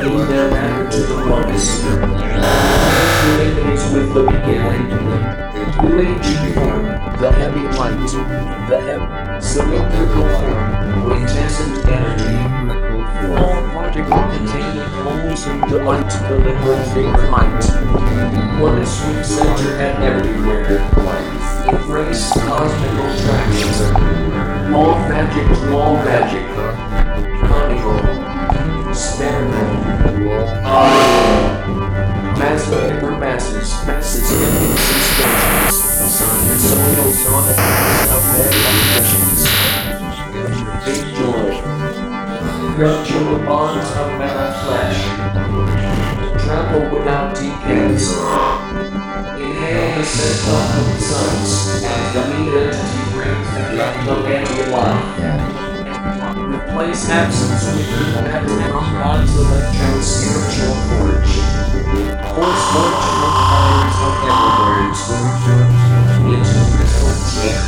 in their matter to the lowest. It with the beginning. Raging form, the heavy light, the heavy, cylindrical form, incandescent energy. All particle containing holes in the light to deliver big light. What a sweet center and everywhere. Embrace cosmical attractions. All magic. Carnival. Spherical. Masses, infinite suspensions. Soil sonic of impressions. Big joy. Gradual bonds of matter flesh. Travel without decays. Inhale the scent of the suns, and the meat entity brings the empty life. Replace absence with the matter from God's electron spiritual forge. Force fortune of fires of everwords. Into crystal teeth.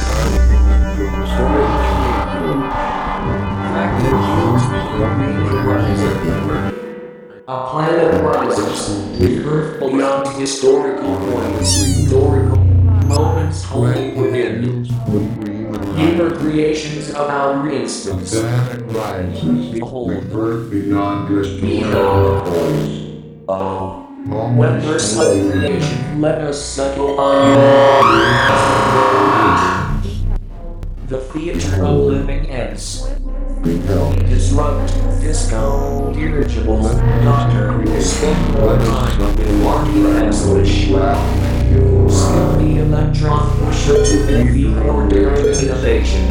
Fractal hues remaining riser. A planet rises, with Earth beyond historical points, historical moments holding within. Human creations of our instance. Behold, Earth beyond historical points. Oh. When first of creation, let us settle on the theater of living ends. Disrupt, disco, dirigible, doctor, spin more time, walking anguish. Skip the electron pusher to the ordinary innovation.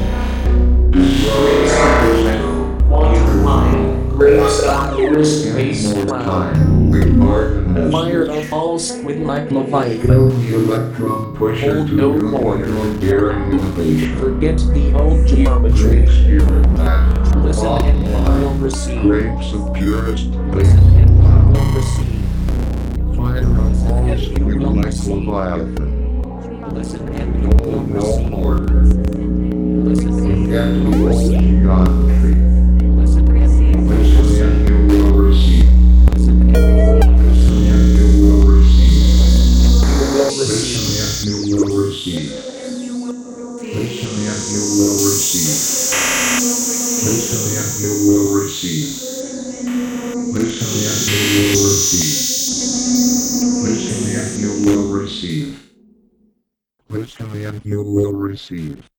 Quantum line, gravestone, lewis, space, cloud. Fire of falls with like Leviathan. The electron pusher Hold to no the more. daring innovation. Forget the old geometry. Listen and you will receive. Grapes of purest Listen bliss. and you will receive. Fire of falls with like Leviathan. Listen and you will Hold no receive. more. Listen and Forget you the will old receive. geometry. Listen and you will Listen and you will receive. Listen and Listen and you will receive. receive. Listen and you will receive. Listen and you will receive. Listen and you will receive. Listen and you will receive. Listen and you will receive. Listen and you will receive.